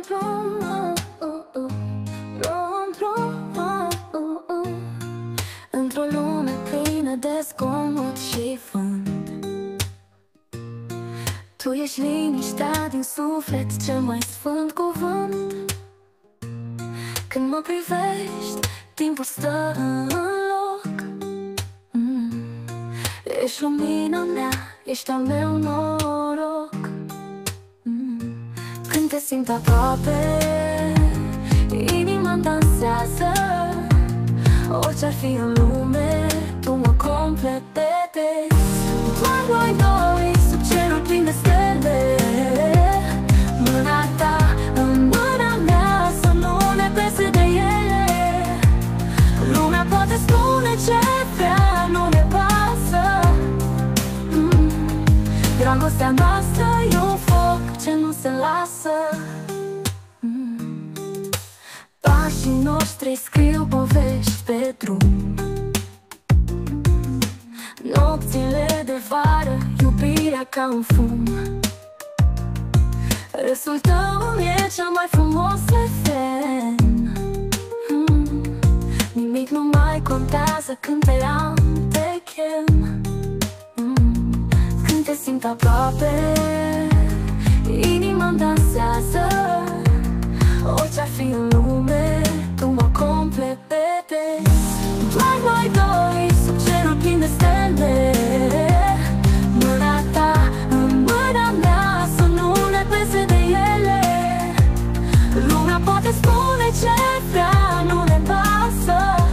drum, într-o lume plină de zgomot și vânt. Tu ești liniștea din suflet, cel mai sfânt cuvânt. Când mă privești, timpul stă în loc. Ești lumina mea, ești al meu noroc. Când te simt aproape, inima-mi dansează. Orice-ar fi în lume, tu mă completezi. Doar noi doi, sub cerul plin de stele, mâna ta în mâna mea, să nu ne pese de ele. Lumea poate spune ce vrea, nu ne pasă. Dragostea noastră e un foc ce nu se lasă. Pașii noștri scriu povești pe drum. Nopțile de vară, iubirea ca un fum. Râsul tău e cel mai frumos refren. Nimic nu mai contează când te am, te chem. Când te simt aproape, inima-mi dansează. Orice-ar fi în lume, tu mă completezi. Doar noi doi, sub cerul plin de stele, mâna ta în mâna mea, să nu ne pese de ele. Lumea poate spune ce vrea, nu ne pasă.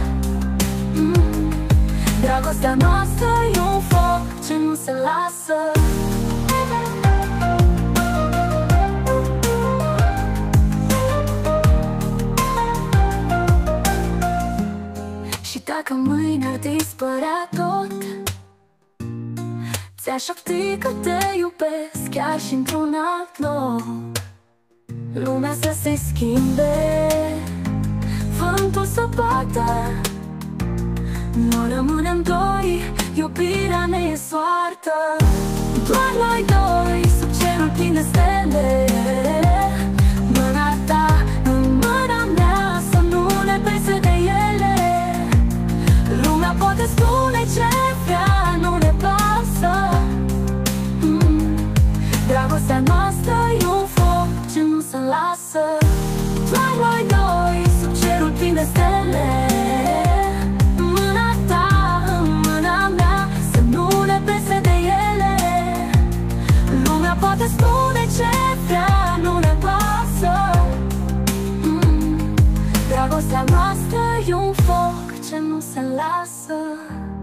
Dragostea noastră e un foc ce nu se lasă. Și dacă mâine ar dispărea tot, ți-aș șopti că te iubesc chiar și într-un alt loc. Lumea să se schimbe, vântul să bată, noi rămânem doi, iubirea ne e soartă. Doar noi doi, sub cerul plin de stele, mâna ta în mâna mea, să nu ne pese de ele. Lumea poate spune ce vrea, nu ne pasă. Dragostea noastră e un foc ce nu se lasă. Doar noi doi, sub cerul plin de stele, mâna ta în mâna mea, să nu ne pese de ele. Lumea poate spune ce vrea, nu ne pasă. Dragostea noastră e un foc ce nu se lasă.